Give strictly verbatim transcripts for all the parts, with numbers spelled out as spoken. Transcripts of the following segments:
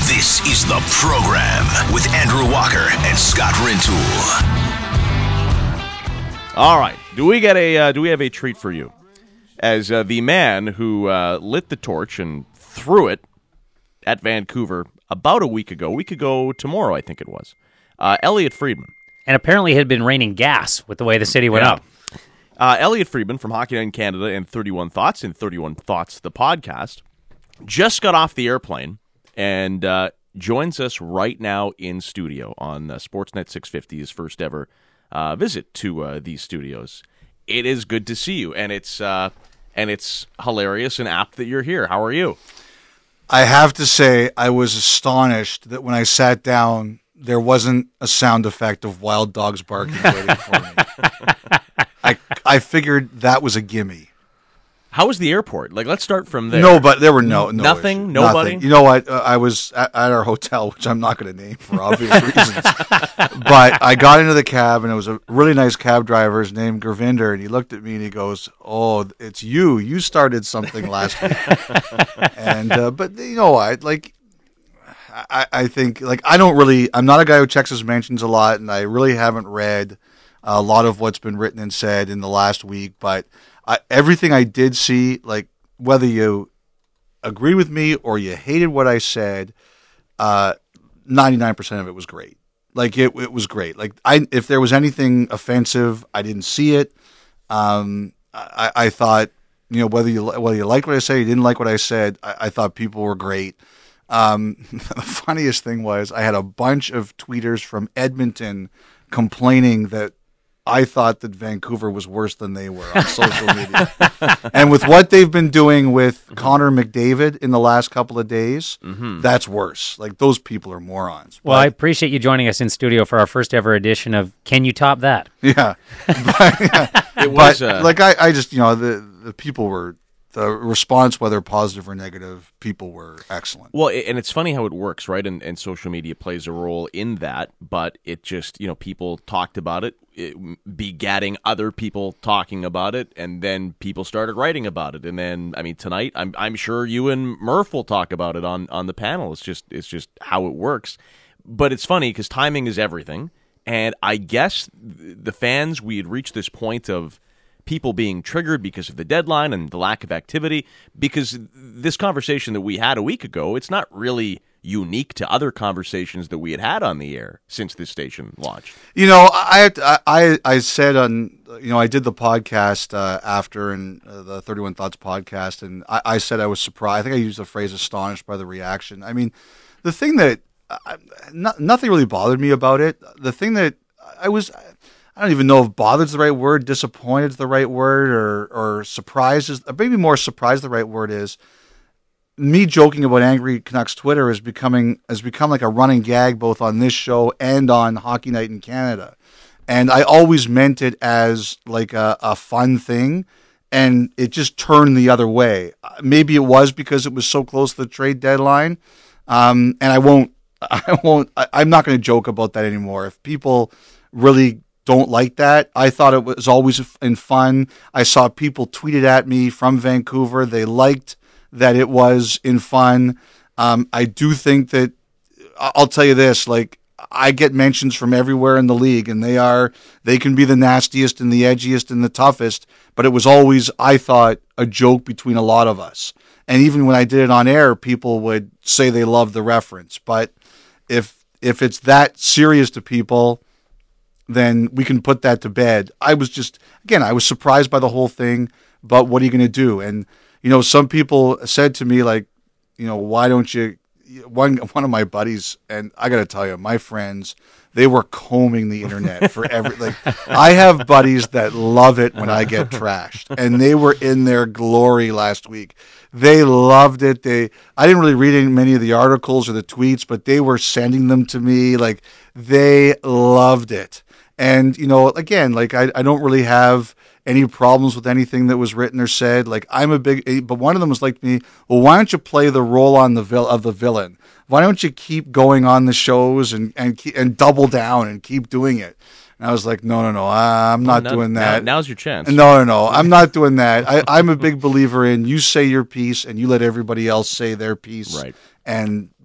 This is The Program with Andrew Walker and Scott Rintoul. All right. Do we get a? Uh, do we have a treat for you? As uh, the man who uh, lit the torch and threw it at Vancouver about a week ago, a week ago tomorrow, I think it was, uh, Elliot Friedman. And apparently it had been raining gas with the way the city went Yeah. up. Uh, Elliot Friedman from Hockey Night in Canada and thirty-one Thoughts and thirty-one Thoughts, the podcast, just got off the airplane and uh, joins us right now in studio on uh, Sportsnet six fifty, his first ever uh, visit to uh, these studios. It is good to see you, and it's uh, and it's hilarious and apt that you're here. How are you? I have to say, I was astonished that when I sat down, there wasn't a sound effect of wild dogs barking waiting for me. I I figured that was a gimme. How was the airport? Like, let's start from there. No, but there were no, no nothing, issues. nobody. Nothing. You know what? Uh, I was at, at our hotel, which I'm not going to name for obvious reasons. But I got into the cab, and it was a really nice cab driver. His name Gurvinder, and he looked at me and he goes, "Oh, it's you. You started something last week." and uh, but you know what? Like, I, I think like I don't really. I'm not a guy who checks his mentions a lot, and I really haven't read a lot of what's been written and said in the last week, but. I, everything I did see, like whether you agree with me or you hated what I said, uh, ninety-nine percent of it was great. Like it, it was great. Like I, if there was anything offensive, I didn't see it. Um, I, I thought, you know, whether you whether you liked what I said, you didn't like what I said, I, I thought people were great. Um, the funniest thing was I had a bunch of tweeters from Edmonton complaining that I thought that Vancouver was worse than they were on social media. And with what they've been doing with mm-hmm. Connor McDavid in the last couple of days, mm-hmm. that's worse. Like, those people are morons. Well, but, I appreciate you joining us in studio for our first ever edition of Can You Top That? Yeah. But, yeah. It was, but, uh... like, I, I just, you know, the, the people were... The response, whether positive or negative, people were excellent. Well, and it's funny how it works, right? And, and social media plays a role in that, but it just, you know, people talked about it, it begatting other people talking about it, and then people started writing about it. And then, I mean, tonight, I'm I'm sure you and Murph will talk about it on, on the panel. It's just it's just how it works. But it's funny because timing is everything. And I guess the fans, we had reached this point of people being triggered because of the deadline and the lack of activity, because this conversation that we had a week ago, it's not really unique to other conversations that we had had on the air since this station launched. You know, I I I said on, you know, I did the podcast uh, after and uh, the thirty-one Thoughts podcast, and I, I said I was surprised. I think I used the phrase astonished by the reaction. I mean, the thing that, uh, not, nothing really bothered me about it. The thing that I was... I don't even know if bothered is the right word, disappointed is the right word, or or surprised is, maybe more surprised the right word is. Me joking about Angry Canucks Twitter is becoming has become like a running gag both on this show and on Hockey Night in Canada. And I always meant it as like a, a fun thing, and it just turned the other way. Maybe it was because it was so close to the trade deadline, um, and I won't, I won't, I, I'm not going to joke about that anymore. If people really don't like that. I thought it was always in fun. I saw people tweet it at me from Vancouver. They liked that it was in fun. Um, I do think that, I'll tell you this, like, I get mentions from everywhere in the league, and they are, they can be the nastiest and the edgiest and the toughest, but it was always, I thought, a joke between a lot of us. And even when I did it on air, people would say they loved the reference. But if if it's that serious to people, then we can put that to bed. I was just, again, I was surprised by the whole thing, but what are you going to do? And, you know, some people said to me, like, you know, why don't you, one one of my buddies, and I got to tell you, my friends, they were combing the internet for every, like, I have buddies that love it when I get trashed, and they were in their glory last week. They loved it. They, I didn't really read any, many of the articles or the tweets, but they were sending them to me. Like, they loved it. And, you know, again, like, I, I don't really have any problems with anything that was written or said. Like, I'm a big, but one of them was like me, well, why don't you play the role on the vil- of the villain? Why don't you keep going on the shows and, and, and double down and keep doing it? And I was like, no, no, no, I'm not well, now, doing that. Now, now's your chance. No, no, no, I'm not doing that. I, I'm a big believer in you say your piece and you let everybody else say their piece. Right. And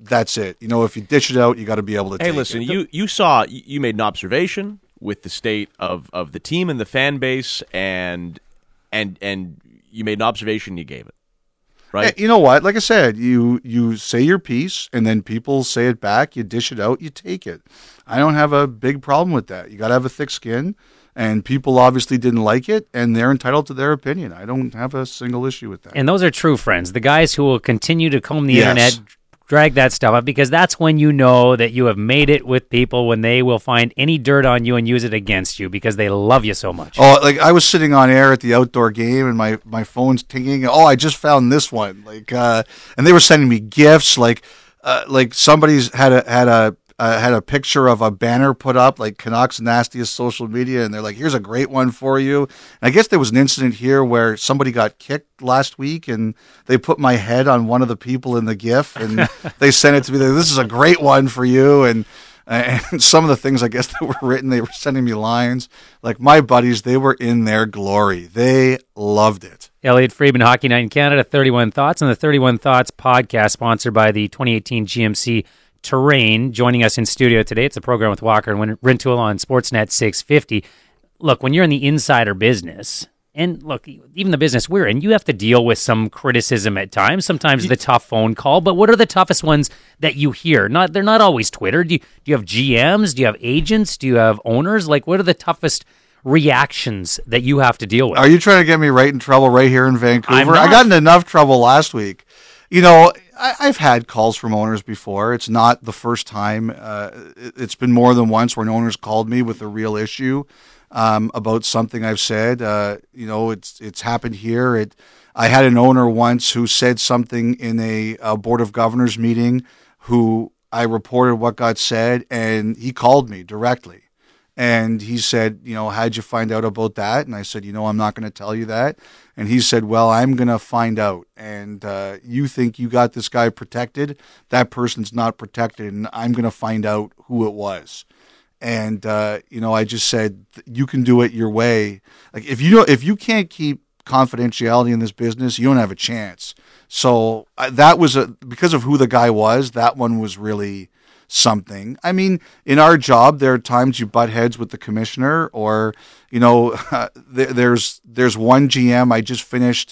that's it. You know, if you dish it out, you got to be able to. Hey, take listen, it. you you saw you made an observation with the state of, of the team and the fan base, and and and you made an observation. You gave it, right? Hey, you know what? Like I said, you you say your piece, and then people say it back. You dish it out. You take it. I don't have a big problem with that. You got to have a thick skin. And people obviously didn't like it, and they're entitled to their opinion. I don't have a single issue with that. And those are true friends, the guys who will continue to comb the Yes. internet, drag that stuff up, because that's when you know that you have made it with people, when they will find any dirt on you and use it against you because they love you so much. Oh, like I was sitting on air at the outdoor game, and my, my phone's tinging. Oh, I just found this one. Like, uh, and they were sending me gifts. Like, uh, like somebody's had a had a. Uh, had a picture of a banner put up, like Canucks nastiest social media, and they're like, here's a great one for you. And I guess there was an incident here where somebody got kicked last week, and they put my head on one of the people in the GIF, and they sent it to me. They're, this is a great one for you. And, and some of the things, I guess, that were written, they were sending me lines. Like, my buddies, they were in their glory. They loved it. Elliot Friedman, Hockey Night in Canada, thirty-one Thoughts, and the thirty-one Thoughts podcast, sponsored by the twenty eighteen G M C Terrain, joining us in studio today. It's a program with Walker and Rintoul on Sportsnet six fifty. Look, when you're in the insider business, and look, even the business we're in, you have to deal with some criticism at times, sometimes the tough phone call, but what are the toughest ones that you hear? Not They're not always Twitter. Do you, do you have G Ms? Do you have agents? Do you have owners? Like, what are the toughest reactions that you have to deal with? Are you trying to get me right in trouble right here in Vancouver? I'm not. I got in enough trouble last week. You know, I, I've had calls from owners before. It's not the first time. Uh, it, it's been more than once when owners called me with a real issue um, about something I've said. Uh, you know, it's it's happened here. It. I had an owner once who said something in a, a board of governors meeting, who I reported what got said, and he called me directly. And he said, you know, how'd you find out about that? And I said, you know, I'm not going to tell you that. And he said, well, I'm going to find out. And uh, you think you got this guy protected? That person's not protected, and I'm going to find out who it was. And, uh, you know, I just said, you can do it your way. Like, if you don't, if you can't keep confidentiality in this business, you don't have a chance. So uh, that was a, because of who the guy was, that one was really something. I mean, in our job, there are times you butt heads with the commissioner, or, you know, uh, there, there's there's one G M. I just finished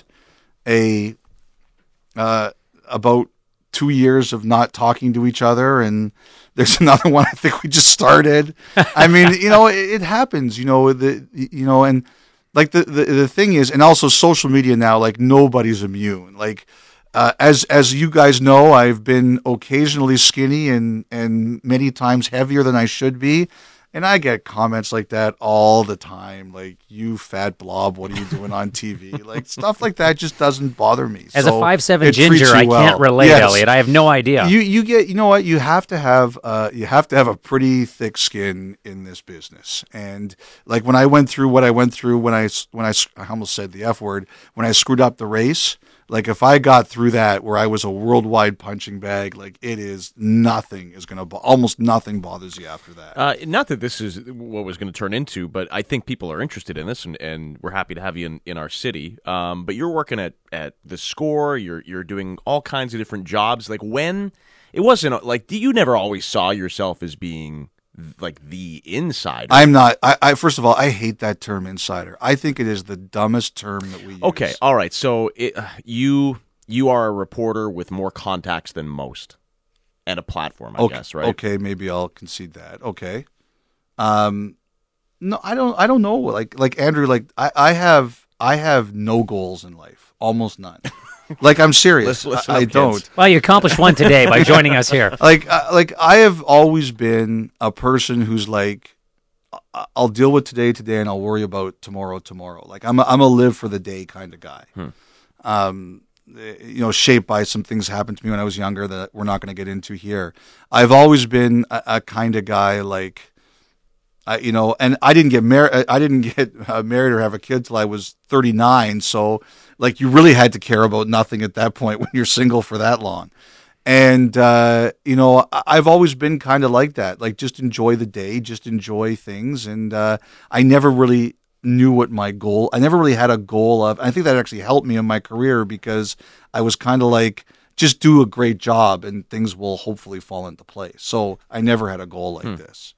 a uh, about two years of not talking to each other, and there's another one I think we just started. I mean, you know, it, it happens. You know, the you know, and like the, the the thing is, and also social media now, like nobody's immune. Like. Uh, as as you guys know, I've been occasionally skinny and, and many times heavier than I should be. And I get comments like that all the time, like, you fat blob, what are you doing on T V? Like, stuff like that just doesn't bother me. As so a five seven it treats ginger, you I well. can't relate, Yes. Elliot. I have no idea. You you get you know what you have to have uh you have to have a pretty thick skin in this business. And like when I went through what I went through when I when I, I almost said the F word, when I screwed up the race. Like, if I got through that where I was a worldwide punching bag, like, it is nothing is going to, bo- almost nothing bothers you after that. Uh, not that this is what was going to turn into, but I think people are interested in this, and, and we're happy to have you in, in our city. Um, but you're working at, at the Score. You're you're doing all kinds of different jobs. Like, when it wasn't like, you never always saw yourself as being like the insider. I'm not. I, I first of all, I hate that term insider. I think it is the dumbest term that we use. Okay, all right. So it, uh, you you are a reporter with more contacts than most, and a platform, I okay, guess, right? Okay, maybe I'll concede that. Okay. Um, no, I don't. I don't know. Like like Andrew. Like I, I have I have no goals in life. Almost none. Like, I'm serious. Listen, listen I, I up, don't. kids. Well, you accomplished one today by joining us here. Like, uh, like I have always been a person who's like, I- I'll deal with today today, and I'll worry about tomorrow tomorrow. Like, I'm a, I'm a live for the day kind of guy. Hmm. Um, you know, shaped by some things happened to me when I was younger that we're not going to get into here. I've always been a, a kind of guy like. I, you know, and I didn't get married. I didn't get uh, married or have a kid till I was thirty-nine. So, like, you really had to care about nothing at that point when you're single for that long. And uh, you know, I- I've always been kind of like that. Like, just enjoy the day, just enjoy things. And uh, I never really knew what my goal. I never really had a goal of. I think that actually helped me in my career because I was kind of like just do a great job and things will hopefully fall into place. So I never had a goal like hmm. this.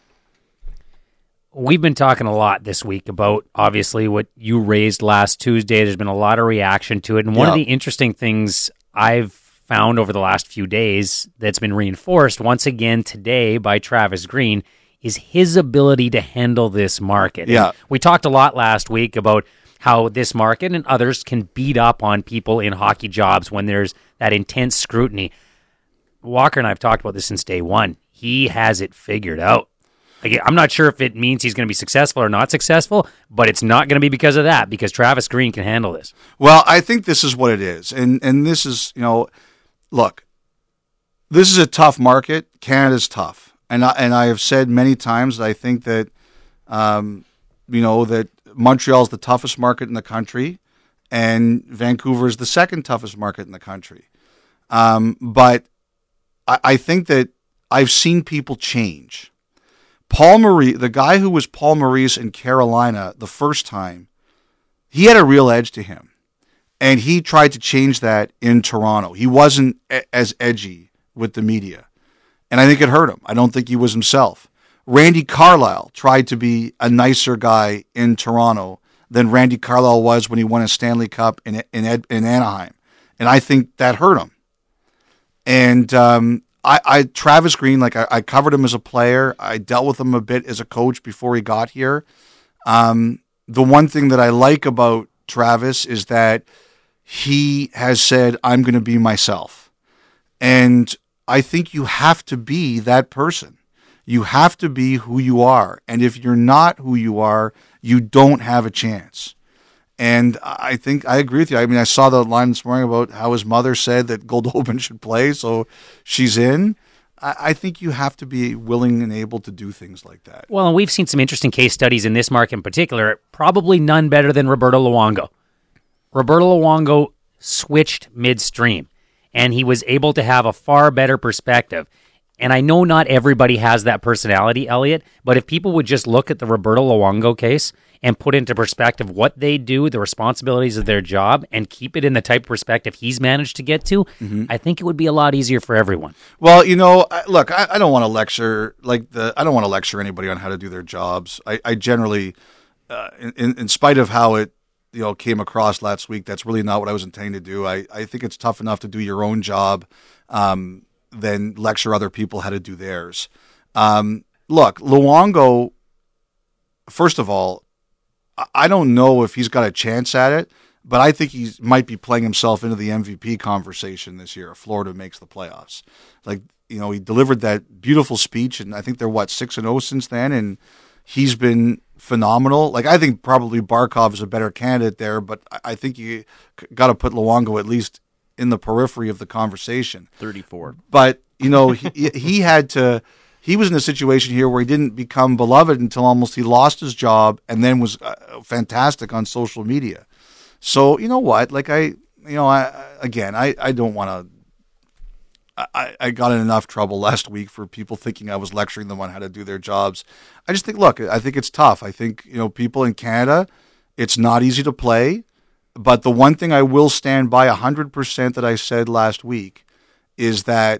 We've been talking a lot this week about, obviously, what you raised last Tuesday. There's been a lot of reaction to it. And one yeah. of the interesting things I've found over the last few days that's been reinforced once again today by Travis Green is his ability to handle this market. Yeah. And we talked a lot last week about how this market and others can beat up on people in hockey jobs when there's that intense scrutiny. Walker and I have talked about this since day one. He has it figured out. Like, I'm not sure if it means he's going to be successful or not successful, but it's not going to be because of that, because Travis Green can handle this. Well, I think this is what it is. And and this is, you know, look, this is a tough market. Canada's tough. And I, and I have said many times that I think that, um, you know, that Montreal is the toughest market in the country and Vancouver is the second toughest market in the country. Um, but I, I think that I've seen people change. Paul Maurice, the guy who was Paul Maurice in Carolina the first time, he had a real edge to him. And he tried to change that in Toronto. He wasn't a- as edgy with the media. And I think it hurt him. I don't think he was himself. Randy Carlyle tried to be a nicer guy in Toronto than Randy Carlyle was when he won a Stanley Cup in in, Ed, in Anaheim. And I think that hurt him. And um I, I Travis Green, like I, I covered him as a player. I dealt with him a bit as a coach before he got here. Um, the one thing that I like about Travis is that he has said, I'm going to be myself. And I think you have to be that person. You have to be who you are. And if you're not who you are, you don't have a chance. And I think I agree with you. I mean, I saw the line this morning about how his mother said that Goldobin should play, so she's in. I think you have to be willing and able to do things like that. Well, and we've seen some interesting case studies in this market in particular, probably none better than Roberto Luongo. Roberto Luongo switched midstream, and he was able to have a far better perspective. And I know not everybody has that personality, Elliot, but if people would just look at the Roberto Luongo case and put into perspective what they do, the responsibilities of their job, and keep it in the type of perspective he's managed to get to, mm-hmm. I think it would be a lot easier for everyone. Well, you know, look, I, I don't want to lecture like the I don't want to lecture anybody on how to do their jobs. I, I generally, uh, in, in spite of how it you know came across last week, that's really not what I was intending to do. I, I think it's tough enough to do your own job um, than lecture other people how to do theirs. Um, look, Luongo, first of all, I don't know if he's got a chance at it, but I think he might be playing himself into the M V P conversation this year if Florida makes the playoffs. Like, you know, he delivered that beautiful speech, and I think they're, what, six and oh since then, and he's been phenomenal. Like, I think probably Barkov is a better candidate there, but I think you got to put Luongo at least in the periphery of the conversation. thirty-four. But, you know, he, he had to... He was in a situation here where he didn't become beloved until almost he lost his job and then was uh, fantastic on social media. So, you know what? Like, I, you know, I, again, I, I don't want to, I, I got in enough trouble last week for people thinking I was lecturing them on how to do their jobs. I just think, look, I think it's tough. I think, you know, people in Canada, it's not easy to play. But the one thing I will stand by one hundred percent that I said last week is that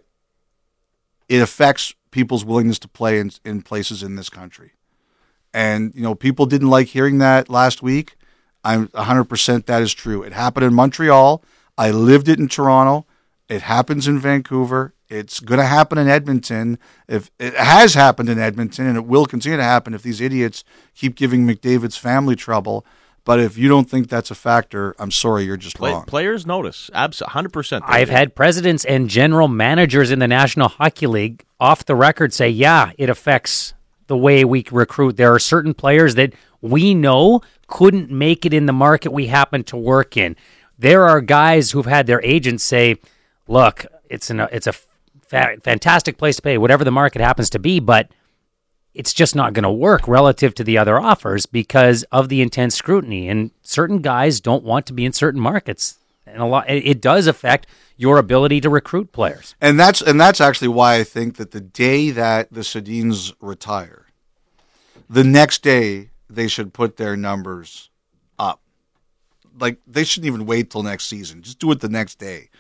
it affects people's willingness to play in, in places in this country. And, you know, people didn't like hearing that last week. I'm one hundred percent that is true. It happened in Montreal. I lived it in Toronto. It happens in Vancouver. It's going to happen in Edmonton. If it has happened in Edmonton, and it will continue to happen if these idiots keep giving McDavid's family trouble. But if you don't think that's a factor, I'm sorry, you're just Play, wrong. Players notice. Absolutely, one hundred percent. I've do. had presidents and general managers in the National Hockey League off the record say, yeah, it affects the way we recruit. There are certain players that we know couldn't make it in the market we happen to work in. There are guys who've had their agents say, look, it's, an, it's a fa- fantastic place to pay, whatever the market happens to be, but it's just not going to work relative to the other offers because of the intense scrutiny. And certain guys don't want to be in certain markets. And a lot, it does affect your ability to recruit players. And that's and that's actually why I think that the day that the Sedins retire, the next day they should put their numbers up. Like, they shouldn't even wait till next season. Just do it the next day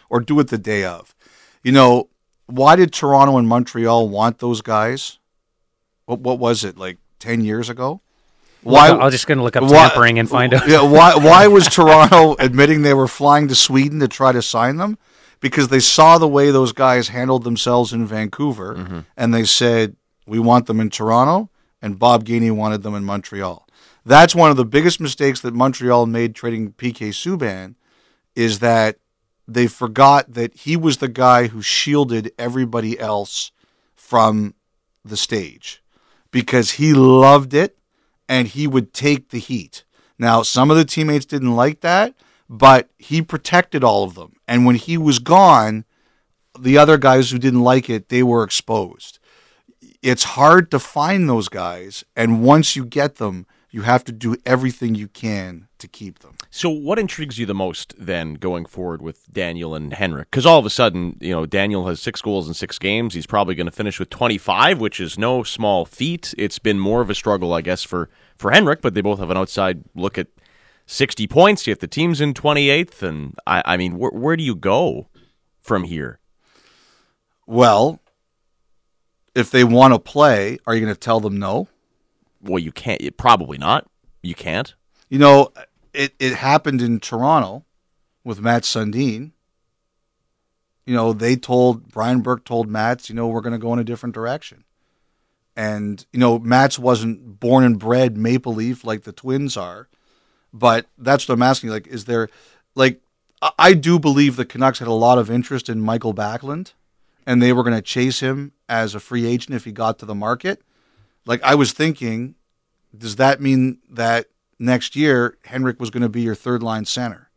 or do it the day of. You know, why did Toronto and Montreal want those guys? What what was it, like ten years ago? Why? I'm just going to look up why, tampering and find out. Yeah, why why was Toronto admitting they were flying to Sweden to try to sign them? Because they saw the way those guys handled themselves in Vancouver, mm-hmm. and they said, we want them in Toronto, and Bob Gainey wanted them in Montreal. That's one of the biggest mistakes that Montreal made trading P K Subban, is that they forgot that he was the guy who shielded everybody else from the stage because he loved it and he would take the heat. Now, some of the teammates didn't like that, but he protected all of them. And when he was gone, the other guys who didn't like it, they were exposed. It's hard to find those guys, and once you get them, you have to do everything you can to keep them. So what intrigues you the most then going forward with Daniel and Henrik? Because all of a sudden, you know, Daniel has six goals in six games. He's probably going to finish with twenty-five, which is no small feat. It's been more of a struggle, I guess, for, for Henrik, but they both have an outside look at sixty points. Yet the team's in twenty-eighth, and I, I mean, where, where do you go from here? Well, if they want to play, are you going to tell them no? Well, you can't. Probably not. You can't. You know, it, it happened in Toronto with Matt Sundin. You know, they told, Brian Burke told Mats, you know, we're going to go in a different direction. And, you know, Mats wasn't born and bred Maple Leaf like the Twins are. But that's what I'm asking. Like, is there, like, I do believe the Canucks had a lot of interest in Michael Backlund, and they were going to chase him as a free agent if he got to the market. Like, I was thinking, does that mean that next year Henrik was going to be your third-line center?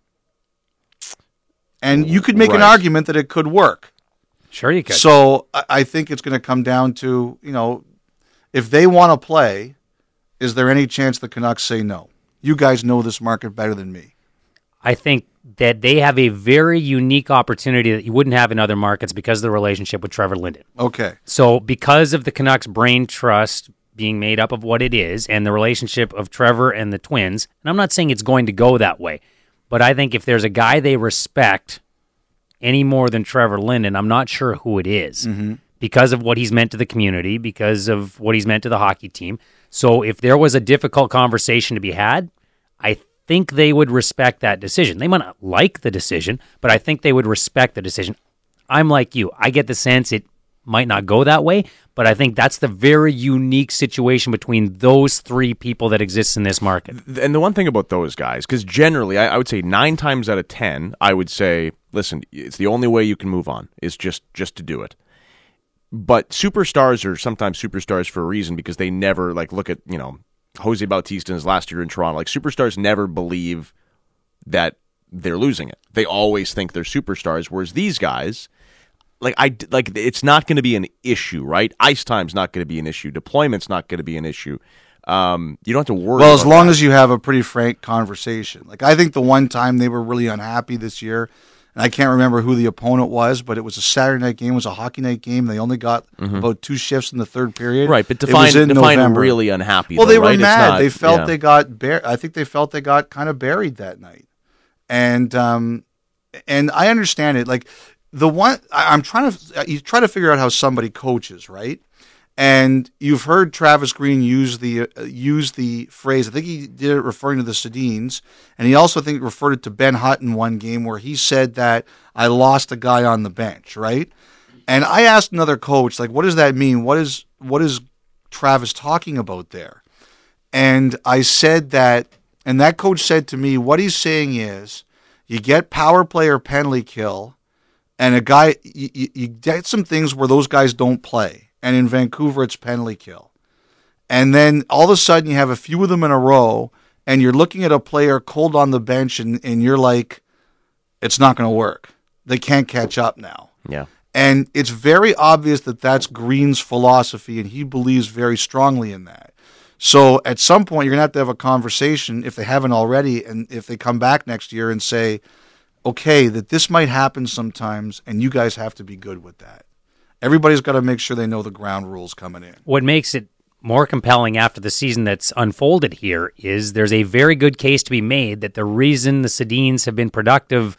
And you could make right. an argument that it could work. Sure you could. So I think it's going to come down to, you know, if they want to play, is there any chance the Canucks say no? You guys know this market better than me. I think that they have a very unique opportunity that you wouldn't have in other markets because of the relationship with Trevor Linden. Okay. So because of the Canucks brain trust being made up of what it is and the relationship of Trevor and the Twins, and I'm not saying it's going to go that way, but I think if there's a guy they respect any more than Trevor Linden, I'm not sure who it is mm-hmm. because of what he's meant to the community, because of what he's meant to the hockey team. So if there was a difficult conversation to be had, I think they would respect that decision. They might not like the decision, but I think they would respect the decision. I'm like you. I get the sense it might not go that way, but I think that's the very unique situation between those three people that exists in this market. And the one thing about those guys, because generally, I, I would say nine times out of ten, I would say, listen, it's the only way you can move on is just, just to do it. But superstars are sometimes superstars for a reason because they never, like, look at, you know, Jose Bautista in his last year in Toronto. Like, superstars never believe that they're losing it. They always think they're superstars, whereas these guys, like, I, like it's not going to be an issue, right? Ice time's not going to be an issue. Deployment's not going to be an issue. Um, you don't have to worry Well, about as long that. as you have a pretty frank conversation. Like, I think the one time they were really unhappy this year, and I can't remember who the opponent was, but it was a Saturday night game. It was a hockey night game. They only got mm-hmm. about two shifts in the third period. Right, but define, define November. really unhappy. Well, though, they were right? mad. Not, they felt yeah. they got bur- I think they felt they got kind of buried that night. And um, and I understand it. Like, the one I, I'm trying to you try to figure out how somebody coaches, right? And you've heard Travis Green use the uh, use the phrase. I think he did it referring to the Sedins, and he also I think referred it to Ben Hutton one game where he said that I lost a guy on the bench, right? And I asked another coach, like, what does that mean? What is what is Travis talking about there? And I said that, and that coach said to me, what he's saying is, you get power play or penalty kill, and a guy you, you get some things where those guys don't play. And in Vancouver, it's penalty kill. And then all of a sudden, you have a few of them in a row, and you're looking at a player cold on the bench, and, and you're like, it's not going to work. They can't catch up now. Yeah. And it's very obvious that that's Green's philosophy, and he believes very strongly in that. So at some point, you're going to have to have a conversation, if they haven't already, and if they come back next year and say, okay, that this might happen sometimes, and you guys have to be good with that. Everybody's got to make sure they know the ground rules coming in. What makes it more compelling after the season that's unfolded here is there's a very good case to be made that the reason the Sedins have been productive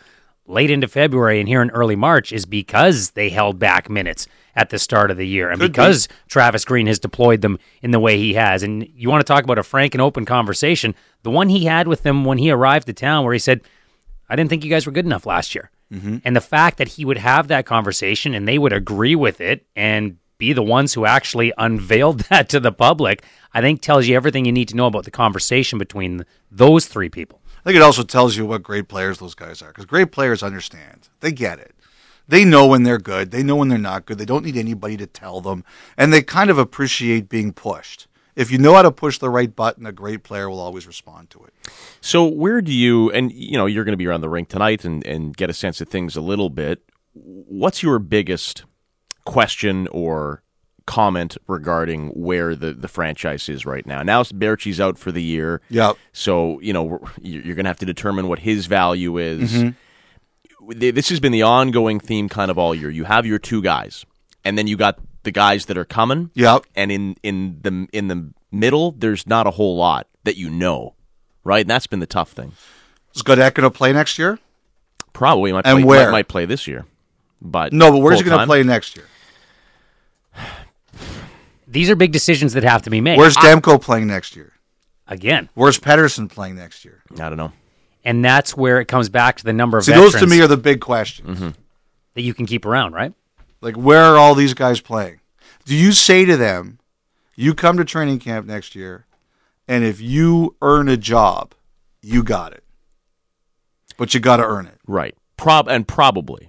late into February and here in early March is because they held back minutes at the start of the year and Could because be. Travis Green has deployed them in the way he has. And you want to talk about a frank and open conversation, the one he had with them when he arrived to town where he said, I didn't think you guys were good enough last year. Mm-hmm. And the fact that he would have that conversation and they would agree with it and be the ones who actually unveiled that to the public, I think tells you everything you need to know about the conversation between those three people. I think it also tells you what great players those guys are, because great players understand. They get it. They know when they're good. They know when they're not good. They don't need anybody to tell them. And they kind of appreciate being pushed. If you know how to push the right button, a great player will always respond to it. So where do you, and you know, you're going to be around the rink tonight and, and get a sense of things a little bit. What's your biggest question or comment regarding where the, the franchise is right now? Now Berchi's out for the year. Yep. So, you know, you're going to have to determine what his value is. Mm-hmm. This has been the ongoing theme kind of all year. You have your two guys, and then you got the guys that are coming. Yep. And in, in the in the middle, there's not a whole lot that you know, right? And that's been the tough thing. Is Godek going to play next year? Probably. Might And play, where? Might, might play this year. But No, but where's he going to full-time? play next year? These are big decisions that have to be made. Where's Demko playing next year? Again. Where's Pedersen playing next year? I don't know. And that's where it comes back to the number of See, veterans those to me are the big questions. Mm-hmm. that you can keep around, right? Like, where are all these guys playing? Do you say to them, you come to training camp next year, and if you earn a job, you got it. But you got to earn it. Right. Prob and probably.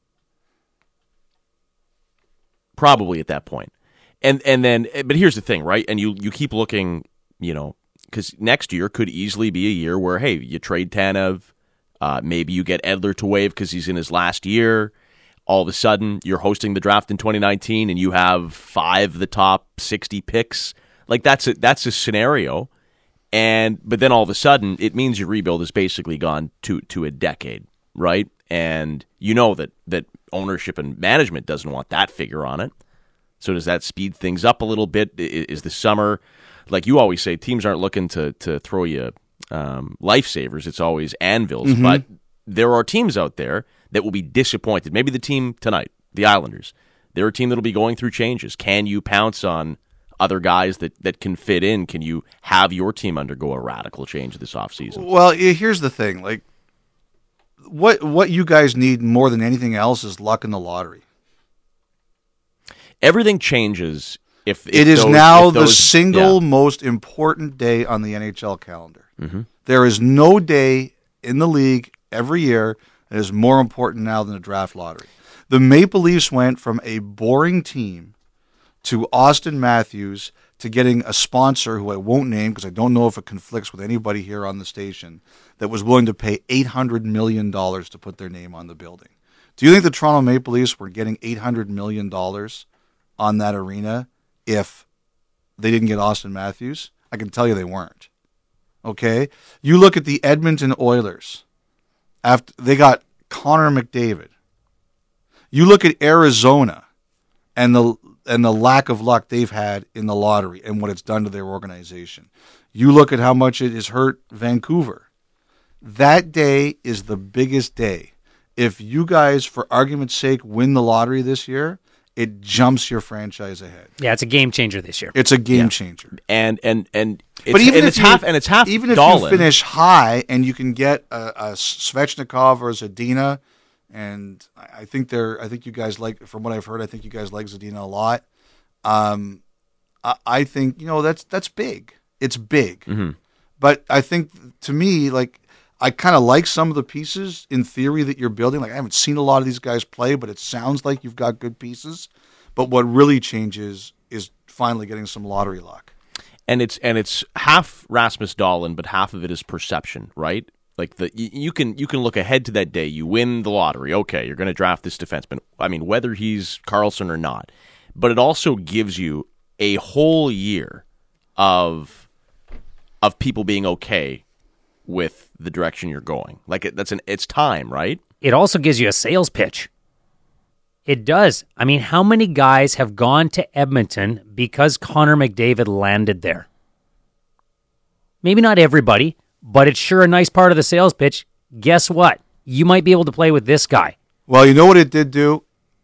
Probably at that point. And and then, but here's the thing, right? And you, you keep looking, you know, because next year could easily be a year where, hey, you trade Tanev, uh, maybe you get Edler to waive because he's in his last year. All of a sudden, you're hosting the draft in twenty nineteen, and you have five of the top sixty picks. Like that's a, that's a scenario. And but then all of a sudden, it means your rebuild has basically gone to to a decade, right? And you know that that ownership and management doesn't want that figure on it. So does that speed things up a little bit? Is the summer, like you always say, teams aren't looking to to throw you um, lifesavers. It's always anvils. Mm-hmm. But there are teams out there that will be disappointed. Maybe the team tonight, the Islanders. They're a team that will be going through changes. Can you pounce on other guys that, that can fit in? Can you have your team undergo a radical change this offseason? Well, here's the thing. Like, what what you guys need more than anything else is luck in the lottery. Everything changes if, if it is those, now if those, the single yeah. most important day on the N H L calendar. Mm-hmm. There is no day in the league every year that is more important now than the draft lottery. The Maple Leafs went from a boring team to Austin Matthews to getting a sponsor who I won't name because I don't know if it conflicts with anybody here on the station that was willing to pay eight hundred million dollars to put their name on the building. Do you think the Toronto Maple Leafs were getting eight hundred million dollars on that arena if they didn't get Austin Matthews? I can tell you they weren't. Okay? You look at the Edmonton Oilers. After they got Connor McDavid. You look at Arizona and the and the lack of luck they've had in the lottery and what it's done to their organization. You look at how much it has hurt Vancouver. That day is the biggest day. If you guys, for argument's sake, win the lottery this year, it jumps your franchise ahead. Yeah, it's a game changer this year. It's a game Yeah. changer. And and and it's, But even and if it's you, half and it's half even if Dahlin. you finish high and you can get a, a Svechnikov or a Zadina, and I think they're, I think you guys like, from what I've heard, I think you guys like Zadina a lot. Um, I, I think you know that's that's big. It's big, Mm-hmm. but I think to me, like, I kind of like some of the pieces in theory that you're building. Like, I haven't seen a lot of these guys play, but it sounds like you've got good pieces. But what really changes is finally getting some lottery luck. And it's and it's half Rasmus Dahlin, but half of it is perception, right? Like the you, you can you can look ahead to that day. You win the lottery. Okay, you're going to draft this defenseman. I mean, whether he's Karlsson or not. But it also gives you a whole year of of people being okay with the direction you're going. Like it, that's an it's time, right? It also gives you a sales pitch. It does. I mean, how many guys have gone to Edmonton because Connor McDavid landed there? Maybe not everybody, but it's sure a nice part of the sales pitch. Guess what? you might be able to play with this guy. Well, you know what it did do?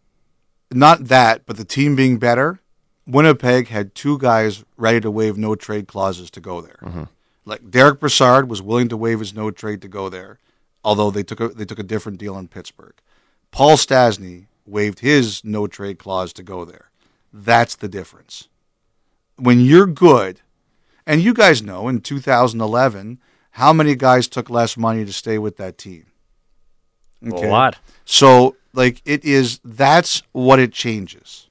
Not that, but the team being better. Winnipeg had two guys ready to waive no-trade clauses to go there. Mm-hmm. Like Derek Brassard was willing to waive his no-trade to go there, although they took a, they took a different deal in Pittsburgh. Paul Stastny waived his no-trade clause to go there. That's the difference. When you're good, and you guys know in two thousand eleven, how many guys took less money to stay with that team? Okay. A lot. So, like, it is, that's what it changes.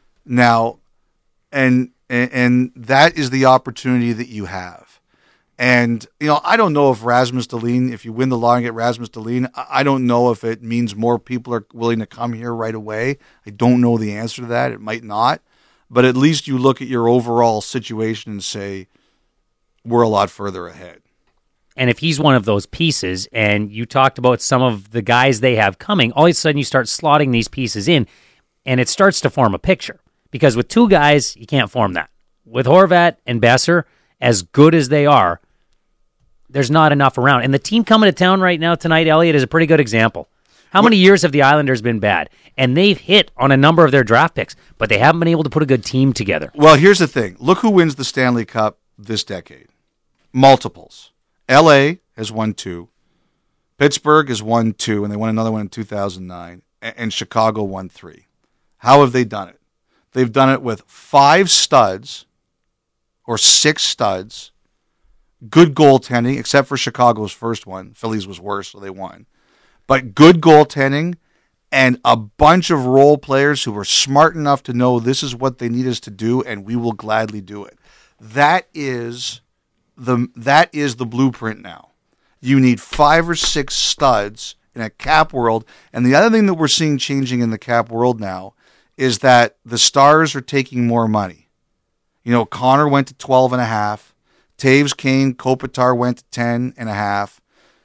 Now, and, and and that is the opportunity that you have. And, you know, I don't know if Rasmus Dahlin, if you win the law and get Rasmus Dahlin, I don't know if it means more people are willing to come here right away. I don't know the answer to that. It might not. But at least you look at your overall situation and say, we're a lot further ahead. And if he's one of those pieces, and you talked about some of the guys they have coming, all of a sudden you start slotting these pieces in, and it starts to form a picture. Because with two guys, you can't form that. With Horvat and Besser, as good as they are, there's not enough around. And the team coming to town right now tonight, Elliot, is a pretty good example. How many years have the Islanders been bad? And they've hit on a number of their draft picks, but they haven't been able to put a good team together. Well, here's the thing. Look who wins the Stanley Cup this decade. Multiples. L A has won two. Pittsburgh has won two, and they won another one in two thousand nine. And Chicago won three. How have they done it? They've done it with five studs or six studs, good goaltending, except for Chicago's first one. Phillies was worse, so they won. But good goaltending and a bunch of role players who were smart enough to know this is what they need us to do, and we will gladly do it. That is the that is the blueprint now. You need five or six studs in a cap world. And the other thing that we're seeing changing in the cap world now is that the stars are taking more money. You know, Connor went to twelve and a half. Taves, Kane, Kopitar went to ten and a half.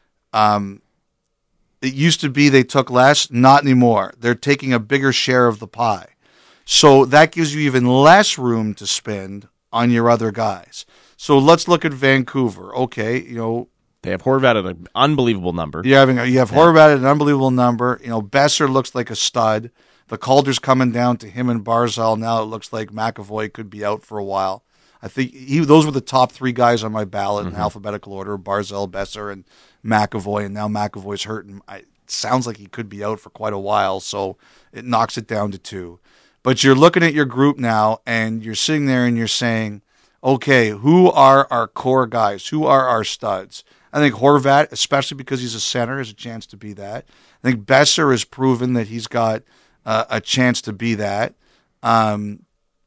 Um, it used to be they took less, not anymore. They're taking a bigger share of the pie. So that gives you even less room to spend on your other guys. So let's look at Vancouver. Okay, you know, they have Horvat at an unbelievable number. You're having a, you have yeah. Horvat at an unbelievable number. You know, Besser looks like a stud. The Calder's coming down to him and Barzal. Now it looks like McAvoy could be out for a while. I think he, those were the top three guys on my ballot mm-hmm. in alphabetical order: Barzal, Besser, and McAvoy. And now McAvoy's hurt, and I, it sounds like he could be out for quite a while. So it knocks it down to two. But you're looking at your group now, and you're sitting there and you're saying, okay, who are our core guys? Who are our studs? I think Horvat, especially because he's a center, has a chance to be that. I think Besser has proven that he's got uh, a chance to be that. Um,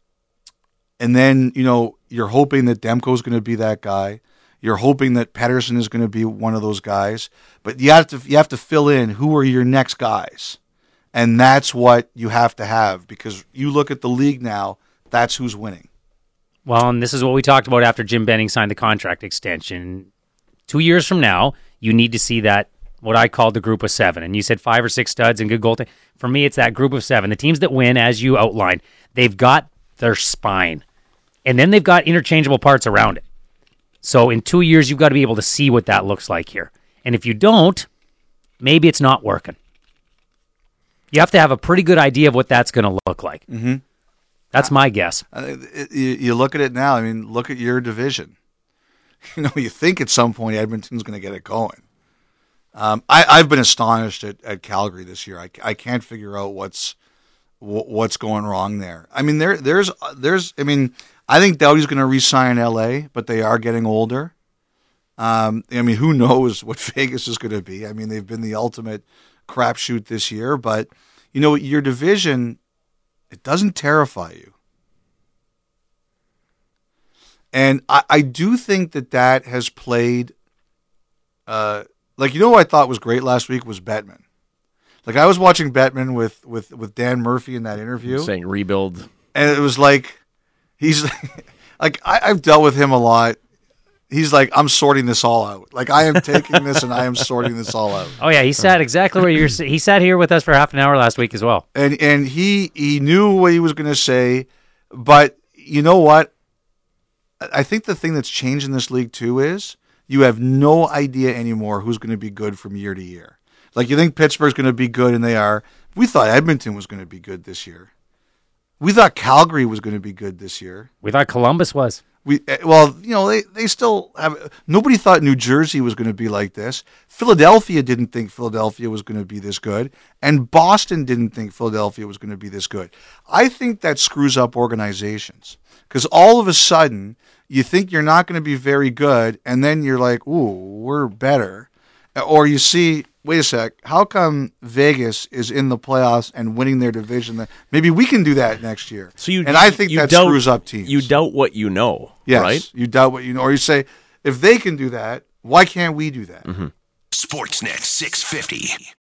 and then, you know, you're hoping that Demko's going to be that guy. You're hoping that Pettersson is going to be one of those guys. But you have to you have to fill in who are your next guys. And that's what you have to have, because you look at the league now, that's who's winning. Well, and this is what we talked about after Jim Benning signed the contract extension. Two years from now, you need to see that, what I called the group of seven. And you said five or six studs and good goaltending. For me, it's that group of seven. The teams that win, as you outlined, they've got their spine. And then they've got interchangeable parts around it. So in two years, you've got to be able to see what that looks like here. And if you don't, maybe it's not working. You have to have a pretty good idea of what that's going to look like. Mm-hmm. That's my guess. Uh, you look at it now. I mean, look at your division. You know, you think at some point Edmonton's going to get it going. Um, I, I've been astonished at, at Calgary this year. I, I can't figure out what's what's going wrong there. I mean, there there's there's. I mean, I think Doughty's going to re-sign in L A, but they are getting older. Um, I mean, who knows what Vegas is going to be? I mean, they've been the ultimate crapshoot this year, but you know, your division, it doesn't terrify you. And I, I do think that that has played, uh, like, you know what I thought was great last week was Bettman. Like, I was watching Bettman with, with, with Dan Murphy in that interview. Saying rebuild. And it was like, he's, like, I, I've dealt with him a lot. He's like, I'm sorting this all out. Like, I am taking this and I am sorting this all out. Oh, yeah, he sat exactly where you're He sat here with us for half an hour last week as well. And, and he, he knew what he was going to say, but you know what? I think the thing that's changed in this league, too, is you have no idea anymore who's going to be good from year to year. Like you think Pittsburgh's going to be good, and they are. We thought Edmonton was going to be good this year. We thought Calgary was going to be good this year. We thought Columbus was. We well, you know, they, they still have. Nobody thought New Jersey was going to be like this. Philadelphia didn't think Philadelphia was going to be this good, and Boston didn't think Philadelphia was going to be this good. I think that screws up organizations because all of a sudden you think you're not going to be very good, and then you're like, "Ooh, we're better," or you see. Wait a sec. How come Vegas is in the playoffs and winning their division? Maybe we can do that next year. So you, and I think you that doubt, screws up teams. You doubt what you know, yes, right? You doubt what you know. Or you say, if they can do that, why can't we do that? Mm-hmm. Sportsnet six fifty.